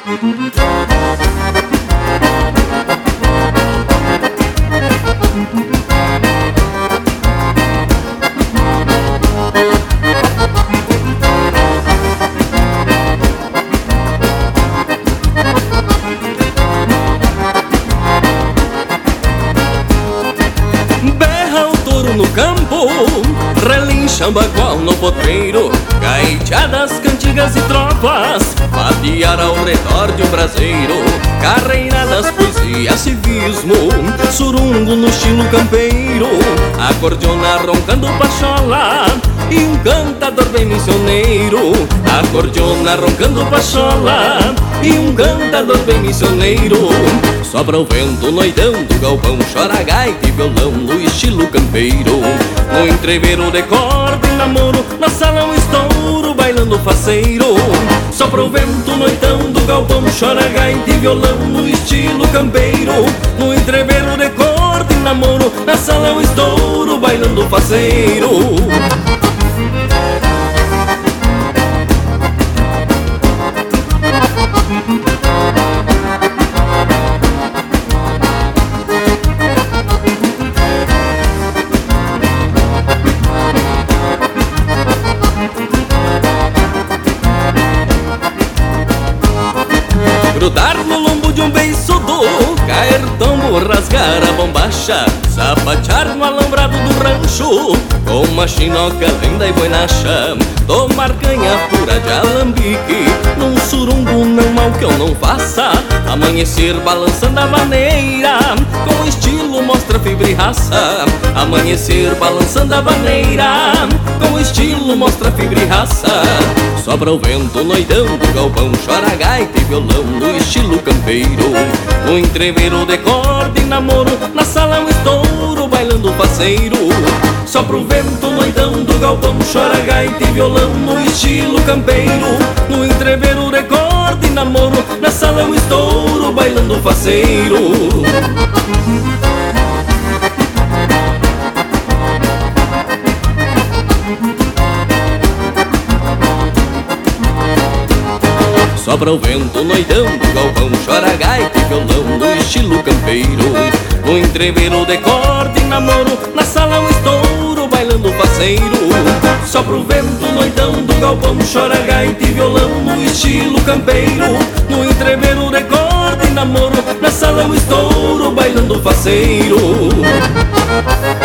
Berra o touro no campo, relincha o bagual no potreiro, gaiteadas, cantigas e tropas, vadear ao redor de um braseiro, carreiradas, poesia, civismo, surungo no estilo campeiro, acordeona roncando pachola e um cantador bem missioneiro, acordeona roncando pachola e um cantador bem missioneiro. Sobra o vento noidão do galpão, chora gaita e violão no estilo campeiro. No entreveiro de corda e namoro, na sala um estouro bailando faceiro. Sopra o vento noitão do galpão, chora gaita e violão no estilo campeiro. No entreveiro de corda e namoro, na sala um estouro bailando faceiro. Grudar no lombo de um beiçudo, cair tombo, rasgar a bombacha, sapatear no alambrado do rancho, com uma chinoca linda e boinacha, tomar canha pura de alambique, num surungo não mal que eu não faça, amanhecer balançando a vaneira, com estilo mostra fibra e raça, amanhecer balançando a vaneira, com estilo mostra fibra e raça. Sobra o vento noidão do galpão, chora gaita e violão no estilo campeiro. No entreveiro de corda e namoro, na sala um estouro bailando faceiro. Sopra o vento noidão do galpão, chora gaita e violão no estilo campeiro. No entreveiro de corda e namoro, na sala um estouro bailando faceiro. Sobra o vento noidão do galpão, chora gaita e violão no estilo campeiro. No entreveiro de corda e namoro, na sala um estouro bailando faceiro. Sopra o vento noidão do galpão, chora gaita e violão no estilo campeiro. No entreveiro de corda e namoro, na sala um estouro bailando faceiro.